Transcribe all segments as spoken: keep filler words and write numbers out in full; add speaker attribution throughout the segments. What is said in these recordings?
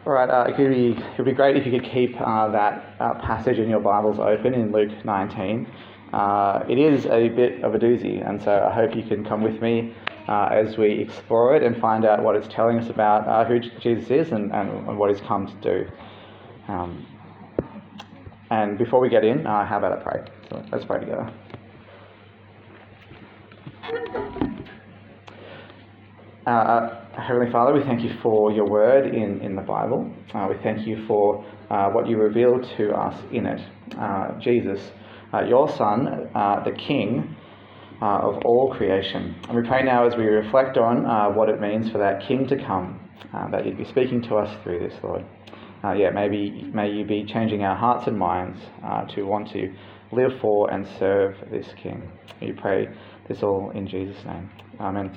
Speaker 1: All right, uh, it would be, it would be great if you could keep uh, that uh, passage in your Bibles open in Luke nineteen. Uh, it is a bit of a doozy, and so I hope you can come with me uh, as we explore it and find out what it's telling us about uh, who Jesus is and, and, and what he's come to do. Um, and before we get in, uh, how about I pray? So let's pray together. Uh, uh, Heavenly Father, we thank you for your word in, in the Bible. Uh, we thank you for uh, what you revealed to us in it. Uh, Jesus, uh, your Son, uh, the King uh, of all creation. And we pray now as we reflect on uh, what it means for that King to come, uh, that you'd be speaking to us through this, Lord. Uh, yeah, maybe may you be changing our hearts and minds uh, to want to live for and serve this King. We pray this all in Jesus' name. Amen.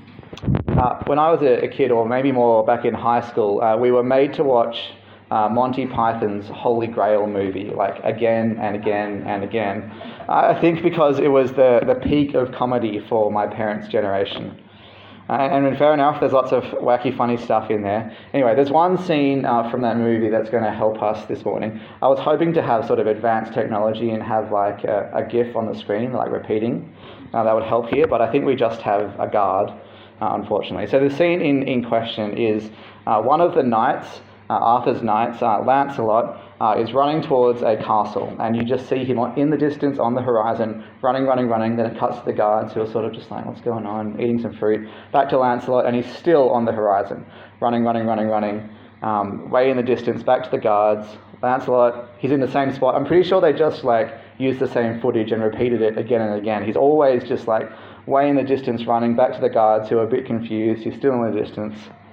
Speaker 1: Uh, when I was a, a kid, or maybe more back in high school, uh, we were made to watch uh, Monty Python's Holy Grail movie, like again and again and again. Uh, I think because it was the, the peak of comedy for my parents' generation. Uh, and fair enough, there's lots of wacky, funny stuff in there. Anyway, there's one scene uh, from that movie that's going to help us this morning. I was hoping to have sort of advanced technology and have like a, a GIF on the screen, like repeating. Uh, that would help here, but I think we just have a guard. Uh, unfortunately. So the scene in, in question is uh, one of the knights, uh, Arthur's knights, uh, Lancelot, uh, is running towards a castle, and you just see him in the distance on the horizon, running, running, running. Then it cuts to the guards who are sort of just like, what's going on, eating some fruit. Back to Lancelot, and he's still on the horizon, running, running, running, running, um, way in the distance, back to the guards. Lancelot, he's in the same spot. I'm pretty sure they just like used the same footage and repeated it again and again. He's always just like way in the distance running back to the guards who are a bit confused. He's still in the distance.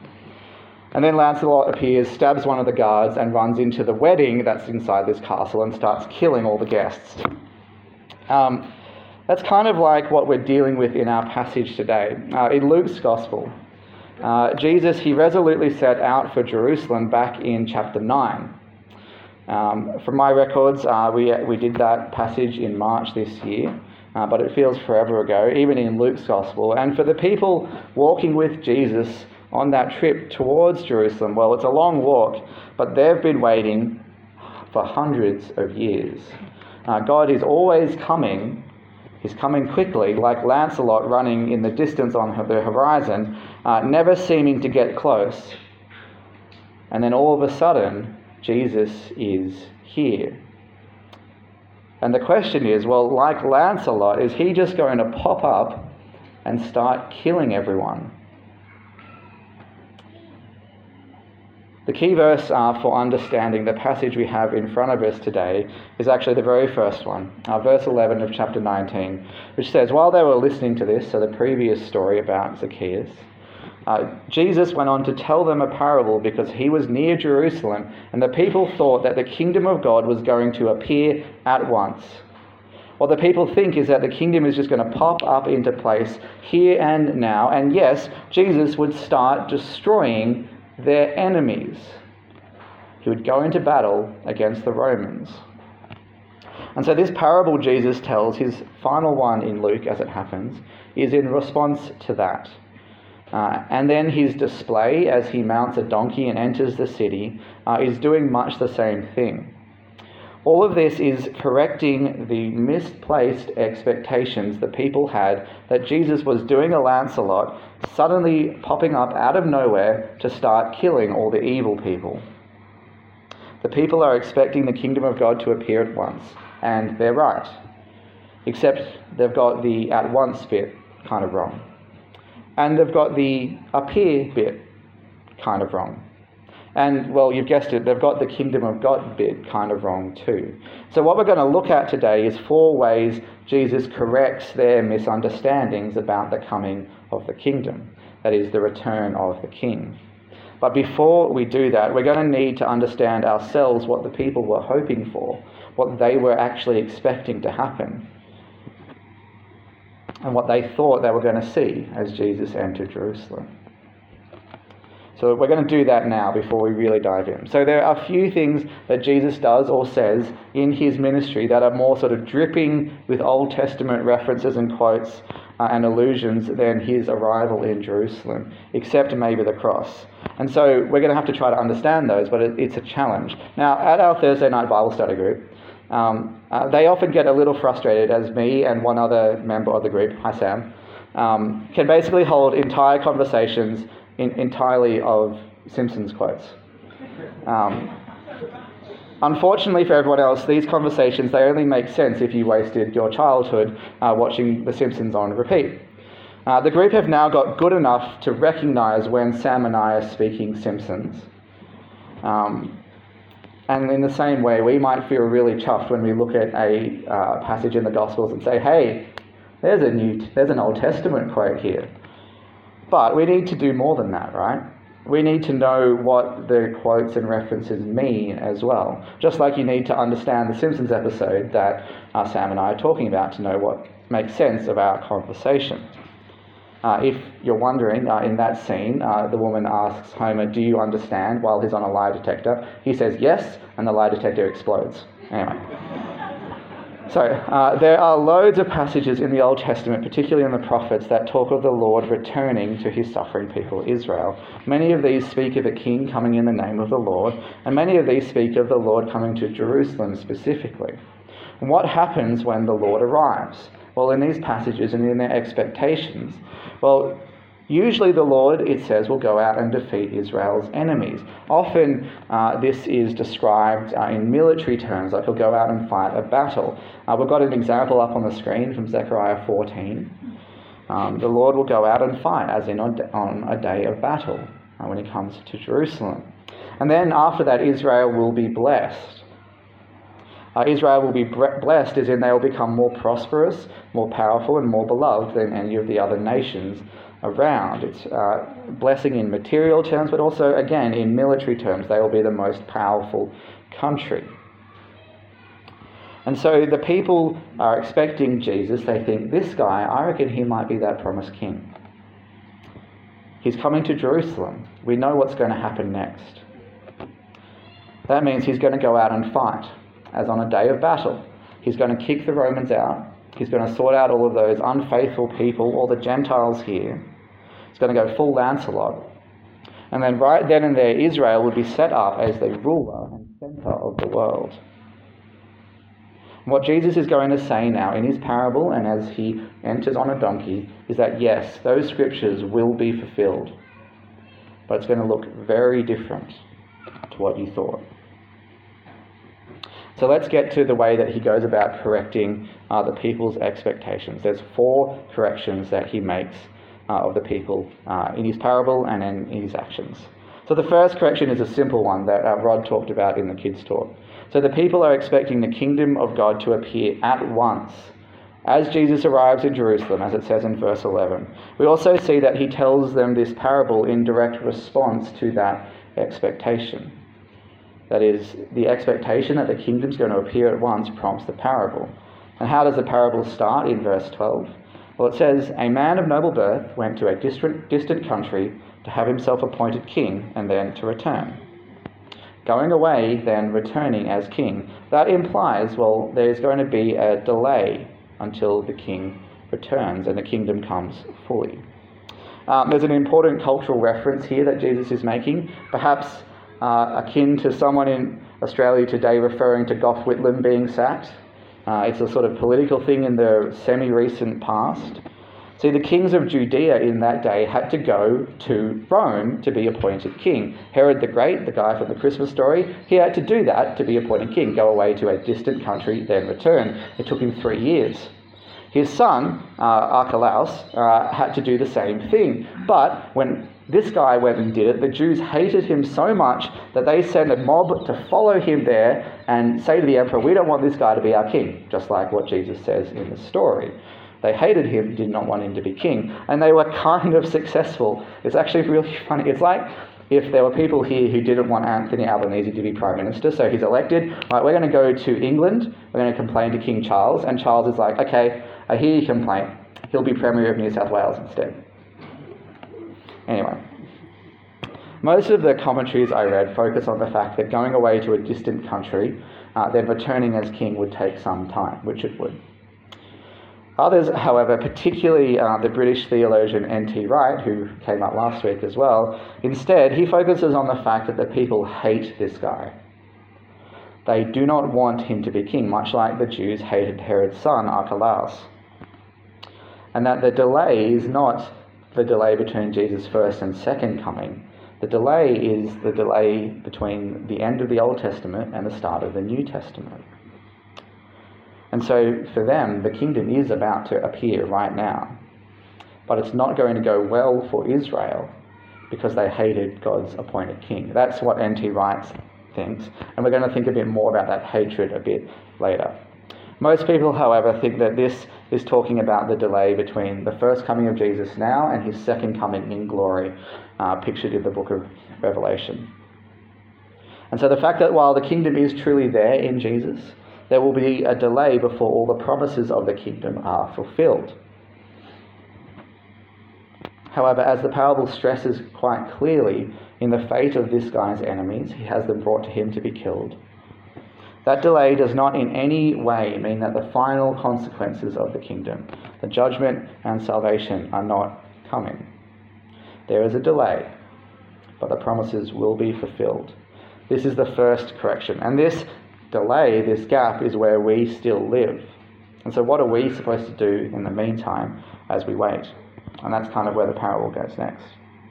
Speaker 1: And then Lancelot appears, stabs one of the guards and runs into the wedding that's inside this castle and starts killing all the guests. Um, that's kind of like what we're dealing with in our passage today. Uh, in Luke's Gospel, uh, Jesus, he resolutely set out for Jerusalem back in chapter nine. Um, from my records, uh, we, we did that passage in March this year. Uh, but it feels forever ago, even in Luke's Gospel. And for the people walking with Jesus on that trip towards Jerusalem, well, it's a long walk, but they've been waiting for hundreds of years. Uh, God is always coming. He's coming quickly, like Lancelot running in the distance on the horizon, uh, never seeming to get close. And then all of a sudden, Jesus is here. And the question is, well, like Lancelot, is he just going to pop up and start killing everyone? The key verse uh, for understanding the passage we have in front of us today is actually the very first one, uh, verse eleven of chapter nineteen, which says, while they were listening to this, so the previous story about Zacchaeus, Uh, Jesus went on to tell them a parable because he was near Jerusalem and the people thought that the kingdom of God was going to appear at once. What the people think is that the kingdom is just going to pop up into place here and now. And yes, Jesus would start destroying their enemies. He would go into battle against the Romans. And so this parable Jesus tells, his final one in Luke as it happens, is in response to that. Uh, and then his display as he mounts a donkey and enters the city uh, is doing much the same thing. All of this is correcting the misplaced expectations the people had that Jesus was doing a Lancelot, suddenly popping up out of nowhere to start killing all the evil people. The people are expecting the kingdom of God to appear at once, and they're right. Except they've got the at once bit kind of wrong. And they've got the appear bit kind of wrong. And, well, you've guessed it, they've got the kingdom of God bit kind of wrong too. So what we're going to look at today is four ways Jesus corrects their misunderstandings about the coming of the kingdom. That is, the return of the king. But before we do that, we're going to need to understand ourselves what the people were hoping for, what they were actually expecting to happen, and what they thought they were going to see as Jesus entered Jerusalem. So we're going to do that now before we really dive in. So there are a few things that Jesus does or says in his ministry that are more sort of dripping with Old Testament references and quotes uh, and allusions than his arrival in Jerusalem, except maybe the cross. And so we're going to have to try to understand those, but it, it's a challenge. Now, at our Thursday night Bible study group, um, uh, they often get a little frustrated as me and one other member of the group, hi Sam, um, can basically hold entire conversations in, entirely of Simpsons quotes. Um, unfortunately for everyone else, these conversations, they only make sense if you wasted your childhood uh, watching The Simpsons on repeat. Uh, the group have now got good enough to recognise when Sam and I are speaking Simpsons. Um, and in the same way, we might feel really chuffed when we look at a uh, passage in the Gospels and say, hey, there's a new, there's an Old Testament quote here. But we need to do more than that, right? We need to know what the quotes and references mean as well. Just like you need to understand the Simpsons episode that uh, Sam and I are talking about to know what makes sense of our conversation. Uh, if you're wondering, uh, in that scene, uh, the woman asks Homer, do you understand, while he's on a lie detector? He says yes, and the lie detector explodes. Anyway. So, uh, there are loads of passages in the Old Testament, particularly in the prophets, that talk of the Lord returning to his suffering people, Israel. Many of these speak of a king coming in the name of the Lord, and many of these speak of the Lord coming to Jerusalem specifically. And what happens when the Lord arrives? Well, in these passages and in their expectations, well, usually the Lord, it says, will go out and defeat Israel's enemies. Often uh, this is described uh, in military terms, like he'll go out and fight a battle. Uh, we've got an example up on the screen from Zechariah fourteen. Um, the Lord will go out and fight, as in on, on a day of battle, uh, when he comes to Jerusalem. And then after that, Israel will be blessed. Uh, Israel will be blessed as in they will become more prosperous, more powerful, and more beloved than any of the other nations around. It's uh, blessing in material terms, but also, again, in military terms. They will be the most powerful country. And so the people are expecting Jesus. They think, this guy, I reckon he might be that promised king. He's coming to Jerusalem. We know what's going to happen next. That means he's going to go out and fight, as on a day of battle. He's going to kick the Romans out. He's going to sort out all of those unfaithful people, all the Gentiles here. He's going to go full Lancelot. And then right then and there, Israel would be set up as the ruler and centre of the world. What Jesus is going to say now in his parable, and as he enters on a donkey, is that yes, those scriptures will be fulfilled. But it's going to look very different to what you thought. So let's get to the way that he goes about correcting uh, the people's expectations. There's four corrections that he makes uh, of the people uh, in his parable and in, in his actions. So the first correction is a simple one that uh, Rod talked about in the kids' talk. So the people are expecting the kingdom of God to appear at once as Jesus arrives in Jerusalem, as it says in verse eleven. We also see that he tells them this parable in direct response to that expectation. That is, the expectation that the kingdom's going to appear at once prompts the parable. And how does the parable start in verse twelve? Well, it says, a man of noble birth went to a distant, distant country to have himself appointed king and then to return. Going away, then returning as king. That implies, well, there's going to be a delay until the king returns and the kingdom comes fully. Um, there's an important cultural reference here that Jesus is making, perhaps uh, akin to someone in Australia today referring to Gough Whitlam being sacked. Uh, it's a sort of political thing in the semi-recent past. See, the kings of Judea in that day had to go to Rome to be appointed king. Herod the Great, the guy from the Christmas story, he had to do that to be appointed king, go away to a distant country, then return. It took him three years. His son, uh, Archelaus, uh, had to do the same thing. But when this guy went and did it, the Jews hated him so much that they sent a mob to follow him there and say to the emperor, we don't want this guy to be our king, just like what Jesus says in the story. They hated him, did not want him to be king, and they were kind of successful. It's actually really funny. It's like if there were people here who didn't want Anthony Albanese to be Prime Minister, so he's elected, right, we're going to go to England, we're going to complain to King Charles, and Charles is like, okay, I hear your complaint. He'll be Premier of New South Wales instead. Anyway, most of the commentaries I read focus on the fact that going away to a distant country, uh, then returning as king would take some time, which it would. Others, however, particularly uh, the British theologian N T Wright, who came up last week as well, instead he focuses on the fact that the people hate this guy. They do not want him to be king, much like the Jews hated Herod's son, Archelaus. And that the delay is not the delay between Jesus' first and second coming. The delay is the delay between the end of the Old Testament and the start of the New Testament. And so for them, the kingdom is about to appear right now. But it's not going to go well for Israel because they hated God's appointed king. That's what N T Wright thinks. And we're going to think a bit more about that hatred a bit later. Most people, however, think that this is talking about the delay between the first coming of Jesus now and his second coming in glory, uh, pictured in the book of Revelation. And so the fact that while the kingdom is truly there in Jesus, there will be a delay before all the promises of the kingdom are fulfilled. However, as the parable stresses quite clearly, in the fate of this guy's enemies, he has them brought to him to be killed. That delay does not in any way mean that the final consequences of the kingdom, the judgment and salvation, are not coming. There is a delay, but the promises will be fulfilled. This is the first correction. And this delay, this gap, is where we still live. And so what are we supposed to do in the meantime as we wait? And that's kind of where the parable goes next.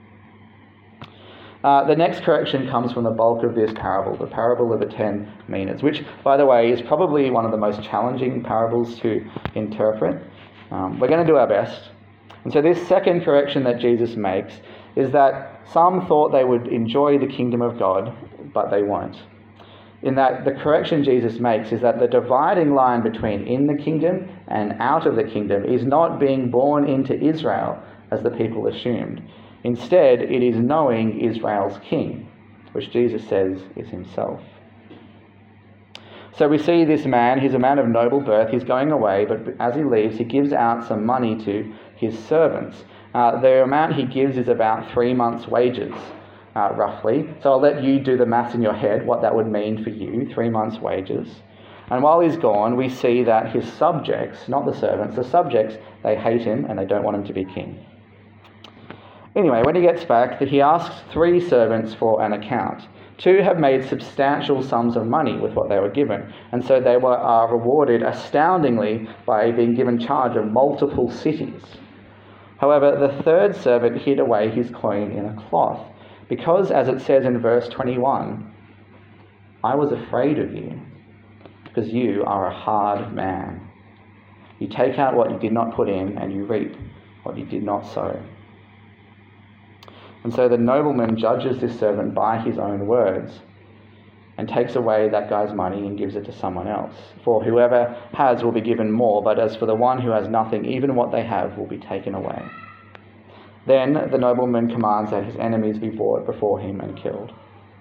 Speaker 1: Uh, the next correction comes from the bulk of this parable, the parable of the ten minas, which, by the way, is probably one of the most challenging parables to interpret. Um, we're going to do our best. And so this second correction that Jesus makes is that some thought they would enjoy the kingdom of God, but they won't. In that the correction Jesus makes is that the dividing line between in the kingdom and out of the kingdom is not being born into Israel, as the people assumed. Instead, it is knowing Israel's king, which Jesus says is himself. So we see this man, he's a man of noble birth, he's going away, but as he leaves, he gives out some money to his servants. Uh, the amount he gives is about three months' wages, uh, roughly. So I'll let you do the maths in your head, what that would mean for you, three months' wages. And while he's gone, we see that his subjects, not the servants, the subjects, they hate him and they don't want him to be king. Anyway, when he gets back, he asks three servants for an account. Two have made substantial sums of money with what they were given, and so they were are rewarded astoundingly by being given charge of multiple cities. However, the third servant hid away his coin in a cloth, because, as it says in verse twenty-one, I was afraid of you, because you are a hard man. You take out what you did not put in, and you reap what you did not sow. And so the nobleman judges this servant by his own words and takes away that guy's money and gives it to someone else. For whoever has will be given more, but as for the one who has nothing, even what they have will be taken away. Then the nobleman commands that his enemies be brought before him and killed.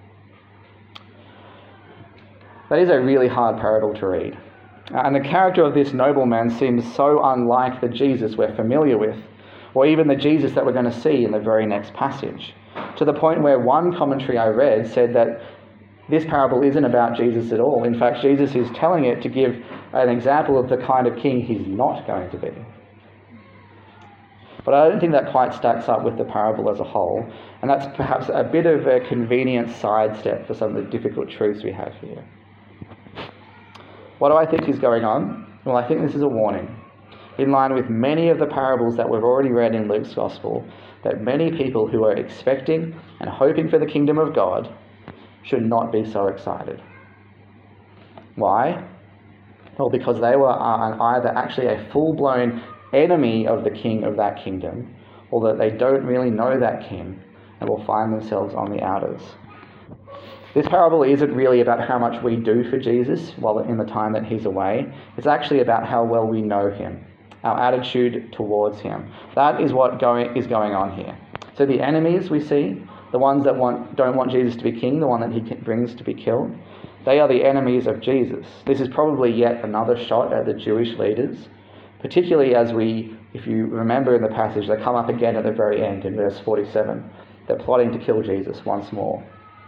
Speaker 1: That is a really hard parable to read. And the character of this nobleman seems so unlike the Jesus we're familiar with, or even the Jesus that we're going to see in the very next passage, to the point where one commentary I read said that this parable isn't about Jesus at all. In fact, Jesus is telling it to give an example of the kind of king he's not going to be. But I don't think that quite stacks up with the parable as a whole, and that's perhaps a bit of a convenient sidestep for some of the difficult truths we have here. What do I think is going on? Well, I think this is a warning, in line with many of the parables that we've already read in Luke's Gospel, that many people who are expecting and hoping for the kingdom of God should not be so excited. Why? Well, because they were either actually a full-blown enemy of the king of that kingdom, or that they don't really know that king and will find themselves on the outers. This parable isn't really about how much we do for Jesus while in the time that he's away. It's actually about how well we know him, our attitude towards him. That is what going, is going on here. So the enemies we see, the ones that want, don't want Jesus to be king, the one that he brings to be killed, they are the enemies of Jesus. This is probably yet another shot at the Jewish leaders, particularly as we, if you remember in the passage, they come up again at the very end in verse forty-seven. They're plotting to kill Jesus once more.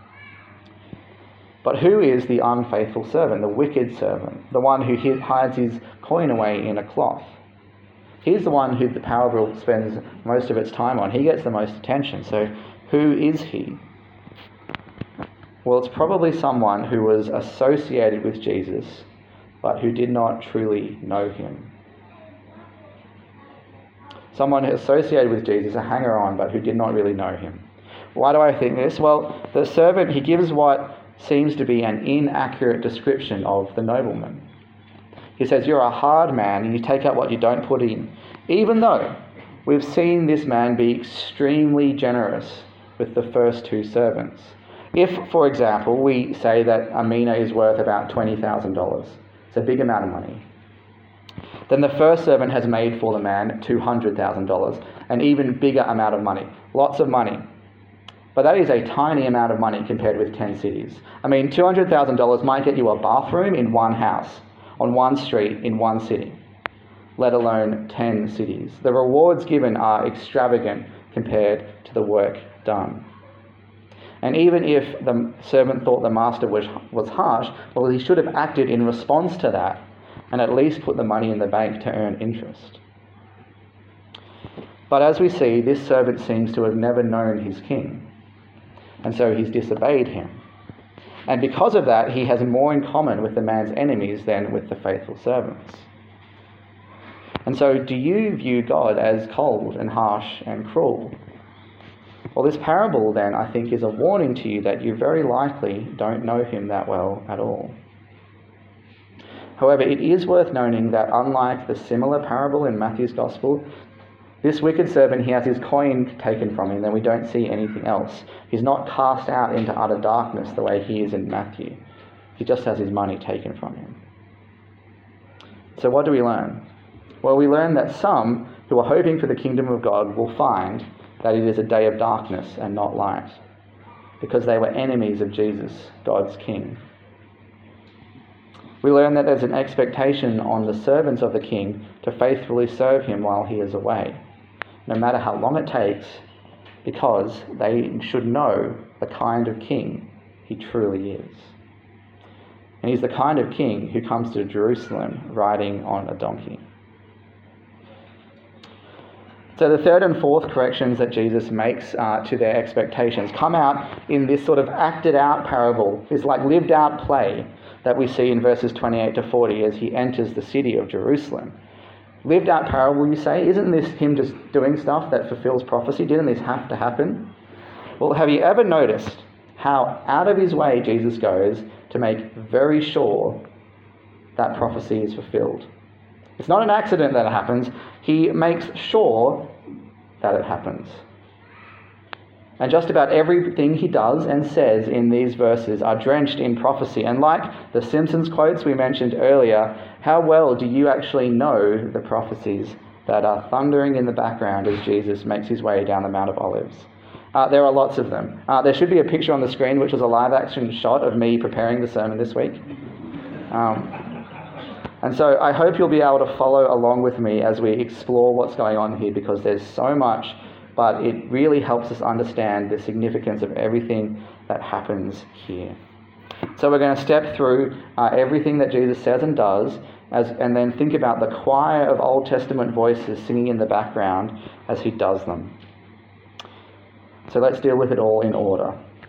Speaker 1: But who is the unfaithful servant, the wicked servant, the one who hides his coin away in a cloth? He's the one who the parable spends most of its time on. He gets the most attention. So who is he? Well, it's probably someone who was associated with Jesus, but who did not truly know him. Someone associated with Jesus, a hanger-on, but who did not really know him. Why do I think this? Well, the servant, he gives what seems to be an inaccurate description of the nobleman. He says, "You're a hard man and you take out what you don't put in," even though we've seen this man be extremely generous with the first two servants. If, for example, we say that a mina is worth about twenty thousand dollars, it's a big amount of money, then the first servant has made for the man two hundred thousand dollars, an even bigger amount of money, lots of money. But that is a tiny amount of money compared with ten cities. I mean, two hundred thousand dollars might get you a bathroom in one house, on one street, in one city, let alone ten cities. The rewards given are extravagant compared to the work done. And even if the servant thought the master was, was harsh, well, he should have acted in response to that and at least put the money in the bank to earn interest. But as we see, this servant seems to have never known his king, and so he's disobeyed him. And because of that, he has more in common with the man's enemies than with the faithful servants. And so, do you view God as cold and harsh and cruel? Well, this parable then, I think, is a warning to you that you very likely don't know him that well at all. However, it is worth noting that unlike the similar parable in Matthew's Gospel, this wicked servant, he has his coin taken from him, then we don't see anything else. He's not cast out into utter darkness the way he is in Matthew. He just has his money taken from him. So what do we learn? Well, we learn that some who are hoping for the kingdom of God will find that it is a day of darkness and not light, because they were enemies of Jesus, God's King. We learn that there's an expectation on the servants of the king to faithfully serve him while he is away, no matter how long it takes, because they should know the kind of king he truly is. And he's the kind of king who comes to Jerusalem riding on a donkey. So the third and fourth corrections that Jesus makes uh, to their expectations come out in this sort of acted out parable, this like lived out play that we see in verses twenty-eight to forty as he enters the city of Jerusalem. Lived out parable, you say? Isn't this him just doing stuff that fulfills prophecy? Didn't this have to happen? Well, have you ever noticed how out of his way Jesus goes to make very sure that prophecy is fulfilled? It's not an accident that it happens. He makes sure that it happens. And just about everything he does and says in these verses are drenched in prophecy. And like the Simpsons quotes we mentioned earlier, how well do you actually know the prophecies that are thundering in the background as Jesus makes his way down the Mount of Olives? Uh, there are lots of them. Uh, there should be a picture on the screen, which was a live action shot of me preparing the sermon this week. Um, And so I hope you'll be able to follow along with me as we explore what's going on here, because there's so much, but it really helps us understand the significance of everything that happens here. So we're going to step through uh, everything that Jesus says and does, as, and then think about the choir of Old Testament voices singing in the background as he does them. So let's deal with it all in order.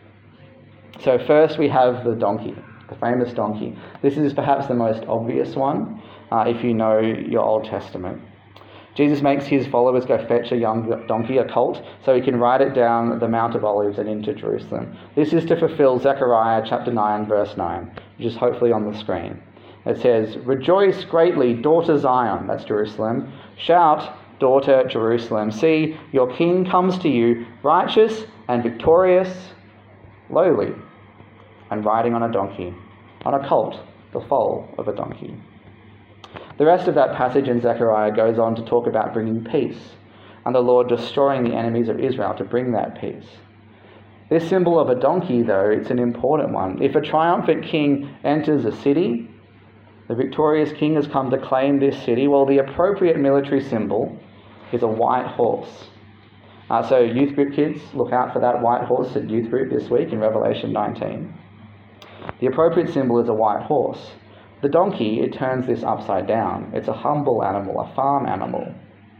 Speaker 1: So first we have the donkey. The famous donkey. This is perhaps the most obvious one uh, if you know your Old Testament. Jesus makes his followers go fetch a young donkey, a colt, so he can ride it down the Mount of Olives and into Jerusalem. This is to fulfill Zechariah chapter nine, verse nine, which is hopefully on the screen. It says, "Rejoice greatly, daughter Zion," that's Jerusalem. "Shout, daughter Jerusalem. See, your king comes to you, righteous and victorious, lowly, and riding on a donkey, on a colt, the foal of a donkey." The rest of that passage in Zechariah goes on to talk about bringing peace, and the Lord destroying the enemies of Israel to bring that peace. This symbol of a donkey, though, it's an important one. If a triumphant king enters a city, the victorious king has come to claim this city, well, the appropriate military symbol is a white horse. Uh, so youth group kids, look out for that white horse at youth group this week in Revelation nineteen. The appropriate symbol is a white horse. The donkey, it turns this upside down. It's a humble animal, a farm animal.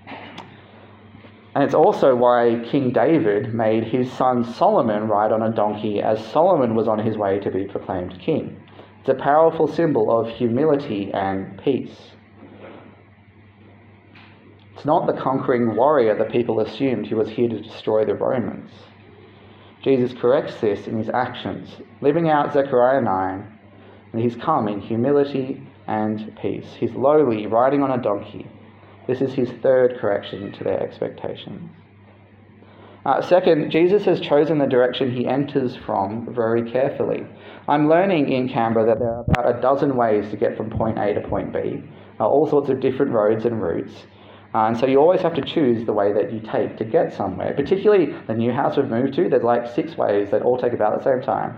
Speaker 1: And it's also why King David made his son Solomon ride on a donkey as Solomon was on his way to be proclaimed king. It's a powerful symbol of humility and peace. It's not the conquering warrior that people assumed who was here to destroy the Romans. Jesus corrects this in his actions, living out Zechariah nine, and he's come in humility and peace. He's lowly, riding on a donkey. This is his third correction to their expectations. Uh, second, Jesus has chosen the direction he enters from very carefully. I'm learning in Canberra that there are about a dozen ways to get from point A to point B, uh, all sorts of different roads and routes. Uh, and so you always have to choose the way that you take to get somewhere. Particularly the new house we've moved to, there's like six ways that all take about the same time.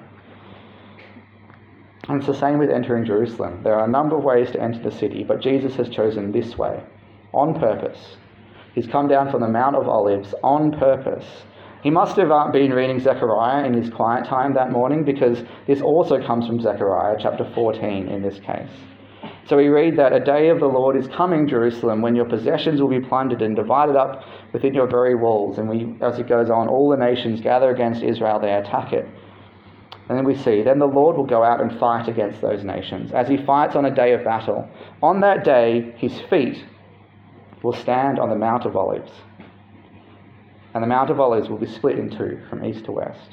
Speaker 1: And it's the same with entering Jerusalem. There are a number of ways to enter the city, but Jesus has chosen this way, on purpose. He's come down from the Mount of Olives on purpose. He must have uh, been reading Zechariah in his quiet time that morning, because this also comes from Zechariah chapter fourteen in this case. So we read that a day of the Lord is coming, Jerusalem, when your possessions will be plundered and divided up within your very walls. And we, as it goes on, all the nations gather against Israel, they attack it. And then we see, then the Lord will go out and fight against those nations, as he fights on a day of battle. On that day, his feet will stand on the Mount of Olives. And the Mount of Olives will be split in two, from east to west.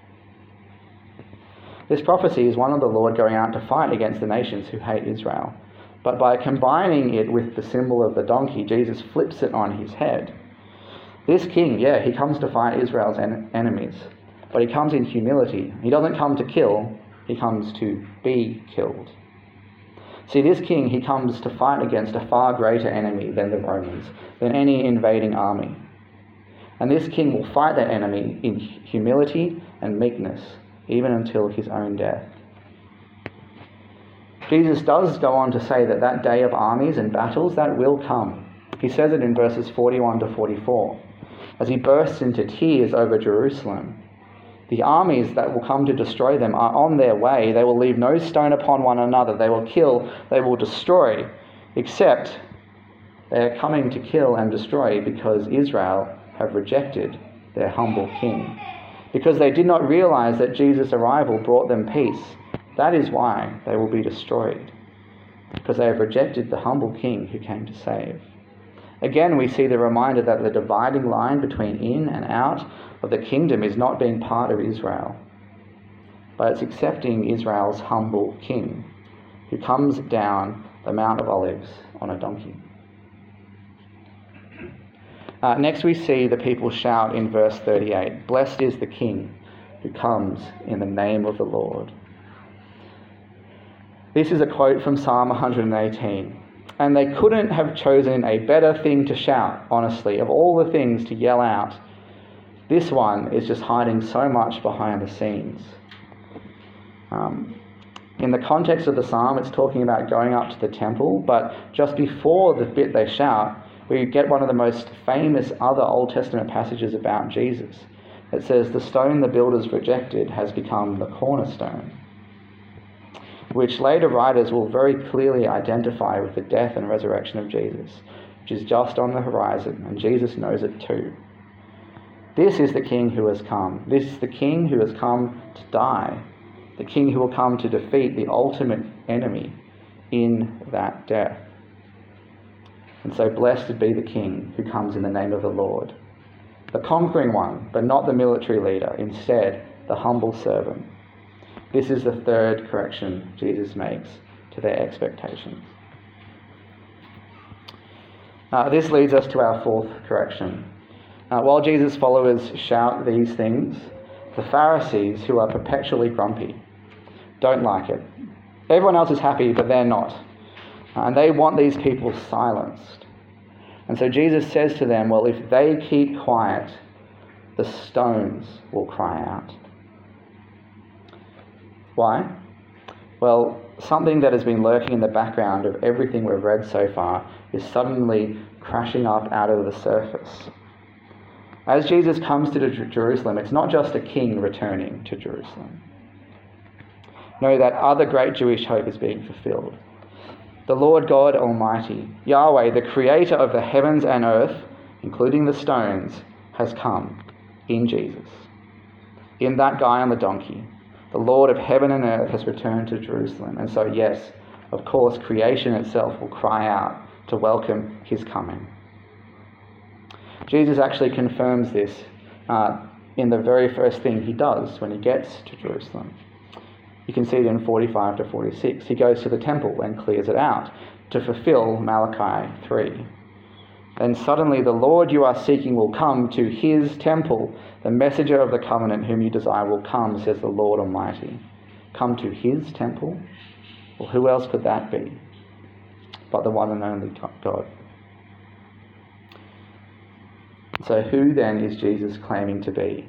Speaker 1: This prophecy is one of the Lord going out to fight against the nations who hate Israel. But by combining it with the symbol of the donkey, Jesus flips it on his head. This king, yeah, he comes to fight Israel's en- enemies. But he comes in humility. He doesn't come to kill, he comes to be killed. See, this king, he comes to fight against a far greater enemy than the Romans, than any invading army. And this king will fight that enemy in humility and meekness, even until his own death. Jesus does go on to say that that day of armies and battles, that will come. He says it in verses forty-one to forty-four, as he bursts into tears over Jerusalem. The armies that will come to destroy them are on their way. They will leave no stone upon one another. They will kill, they will destroy, except they are coming to kill and destroy because Israel have rejected their humble king. Because they did not realize that Jesus' arrival brought them peace. That is why they will be destroyed. Because they have rejected the humble king who came to save. Again, we see the reminder that the dividing line between in and out of the kingdom is not being part of Israel, but it's accepting Israel's humble king, who comes down the Mount of Olives on a donkey. Uh, next we see the people shout in verse thirty-eight, "Blessed is the King who comes in the name of the Lord." This is a quote from Psalm one hundred eighteen. And they couldn't have chosen a better thing to shout, honestly. Of all the things to yell out, this one is just hiding so much behind the scenes. Um, in the context of the psalm, it's talking about going up to the temple, but just before the bit they shout, we get one of the most famous other Old Testament passages about Jesus. It says, "The stone the builders rejected has become the cornerstone," which later writers will very clearly identify with the death and resurrection of Jesus, which is just on the horizon, and Jesus knows it too. This is the King who has come. This is the King who has come to die, the King who will come to defeat the ultimate enemy in that death. And so blessed be the King who comes in the name of the Lord, the conquering one, but not the military leader, instead the humble servant. This is the third correction Jesus makes to their expectations. Uh, this leads us to our fourth correction. Uh, while Jesus' followers shout these things, the Pharisees, who are perpetually grumpy, don't like it. Everyone else is happy, but they're not. Uh, and they want these people silenced. And so Jesus says to them, well, if they keep quiet, the stones will cry out. Why? Well, something that has been lurking in the background of everything we've read so far is suddenly crashing up out of the surface. As Jesus comes to Jerusalem, it's not just a king returning to Jerusalem. No, that other great Jewish hope is being fulfilled. The Lord God Almighty, Yahweh, the creator of the heavens and earth, including the stones, has come in Jesus. In that guy on the donkey, the Lord of heaven and earth has returned to Jerusalem. And so, yes, of course, creation itself will cry out to welcome his coming. Jesus actually confirms this uh, in the very first thing he does when he gets to Jerusalem. You can see it in forty-five to forty-six. He goes to the temple and clears it out to fulfill Malachi three. Then suddenly the Lord you are seeking will come to his temple. The messenger of the covenant whom you desire will come, says the Lord Almighty. Come to his temple? Well, who else could that be but the one and only God? So who then is Jesus claiming to be?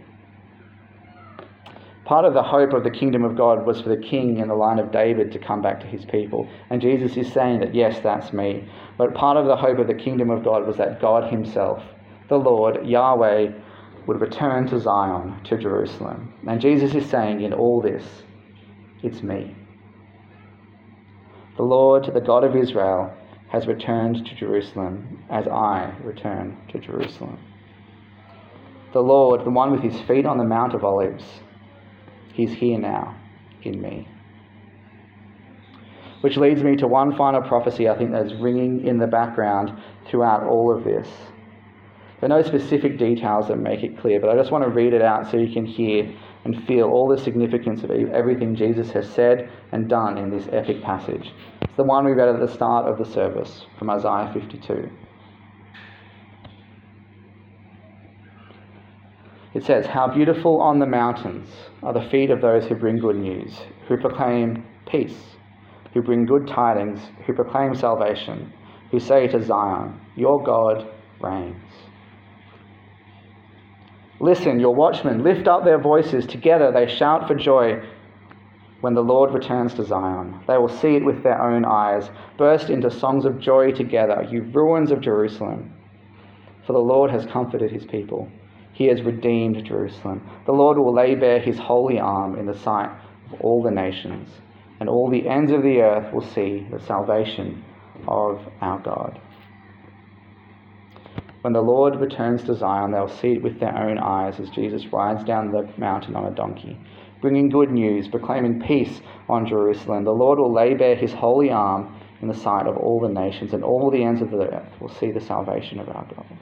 Speaker 1: Part of the hope of the kingdom of God was for the king in the line of David to come back to his people. And Jesus is saying that, yes, that's me. But part of the hope of the kingdom of God was that God himself, the Lord, Yahweh, would return to Zion, to Jerusalem. And Jesus is saying in all this, it's me. The Lord, the God of Israel, has returned to Jerusalem as I return to Jerusalem. The Lord, the one with his feet on the Mount of Olives, he's here now in me. Which leads me to one final prophecy I think that's ringing in the background throughout all of this. There are no specific details that make it clear, but I just want to read it out so you can hear and feel all the significance of everything Jesus has said and done in this epic passage. It's the one we read at the start of the service from Isaiah fifty-two. It says, "How beautiful on the mountains are the feet of those who bring good news, who proclaim peace, who bring good tidings, who proclaim salvation, who say to Zion, your God reigns." Listen, your watchmen lift up their voices. Together they shout for joy when the Lord returns to Zion. They will see it with their own eyes, burst into songs of joy together, you ruins of Jerusalem. For the Lord has comforted his people. He has redeemed Jerusalem. The Lord will lay bare his holy arm in the sight of all the nations, and all the ends of the earth will see the salvation of our God. When the Lord returns to Zion, they'll see it with their own eyes as Jesus rides down the mountain on a donkey, bringing good news, proclaiming peace on Jerusalem. The Lord will lay bare his holy arm in the sight of all the nations, and all the ends of the earth will see the salvation of our God.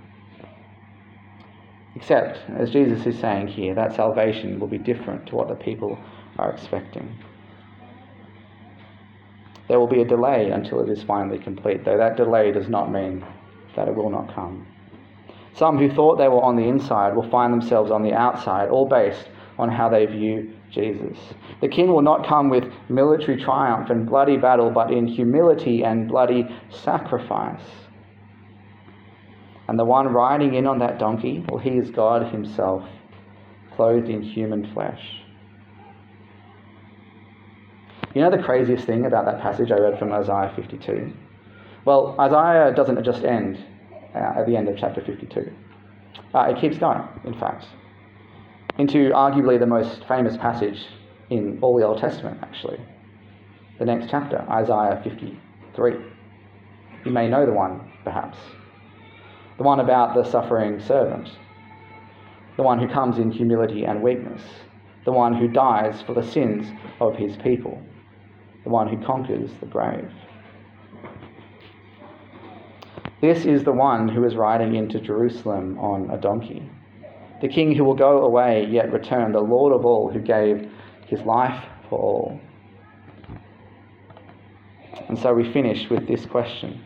Speaker 1: Except, as Jesus is saying here, that salvation will be different to what the people are expecting. There will be a delay until it is finally complete, though that delay does not mean that it will not come. Some who thought they were on the inside will find themselves on the outside, all based on how they view Jesus. The king will not come with military triumph and bloody battle, but in humility and bloody sacrifice. And the one riding in on that donkey, well, he is God himself, clothed in human flesh. You know the craziest thing about that passage I read from Isaiah fifty-two? Well, Isaiah doesn't just end uh, at the end of chapter fifty-two. Uh, it keeps going, in fact, into arguably the most famous passage in all the Old Testament, actually. The next chapter, Isaiah fifty-three. You may know the one, perhaps. The one about the suffering servant. The one who comes in humility and weakness. The one who dies for the sins of his people. The one who conquers the grave. This is the one who is riding into Jerusalem on a donkey. The king who will go away yet return, the Lord of all, who gave his life for all. And so we finish with this question.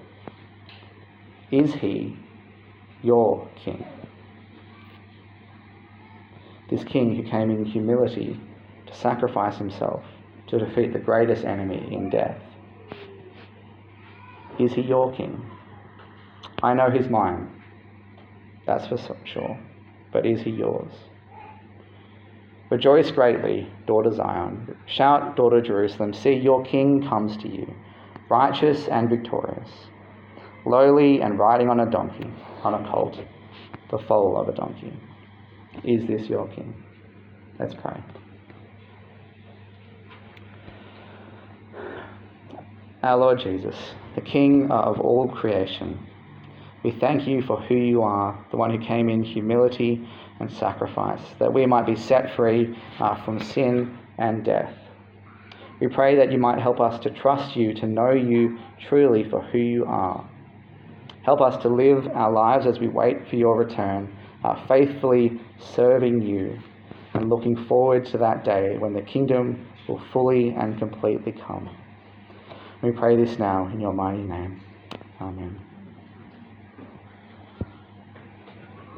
Speaker 1: Is he your king? This king who came in humility to sacrifice himself to defeat the greatest enemy in death. Is he your king? I know he's mine, that's for sure, but is he yours? Rejoice greatly, daughter Zion. Shout, daughter Jerusalem. See, your king comes to you, righteous and victorious, lowly and riding on a donkey, on a colt, the foal of a donkey. Is this your king? Let's pray. Our Lord Jesus, the King of all creation, We thank you for who you are, the one who came in humility and sacrifice, that we might be set free uh, from sin and death. We pray that you might help us to trust you, to know you truly for who you are. Help us to live our lives as we wait for your return, uh, faithfully serving you and looking forward to that day when the kingdom will fully and completely come. We pray this now in your mighty name. Amen.